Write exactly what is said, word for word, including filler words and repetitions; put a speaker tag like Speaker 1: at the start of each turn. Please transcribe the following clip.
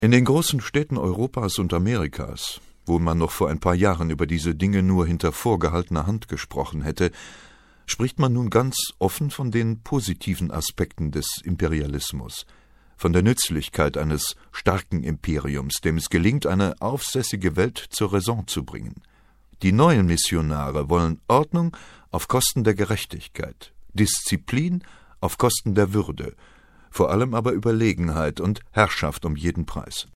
Speaker 1: In den großen Städten Europas und Amerikas, wo man noch vor ein paar Jahren über diese Dinge nur hinter vorgehaltener Hand gesprochen hätte, spricht man nun ganz offen von den positiven Aspekten des Imperialismus, von der Nützlichkeit eines starken Imperiums, dem es gelingt, eine aufsässige Welt zur Raison zu bringen. Die neuen Missionare wollen Ordnung auf Kosten der Gerechtigkeit, Disziplin auf Kosten der Würde, vor allem aber Überlegenheit und Herrschaft um jeden Preis.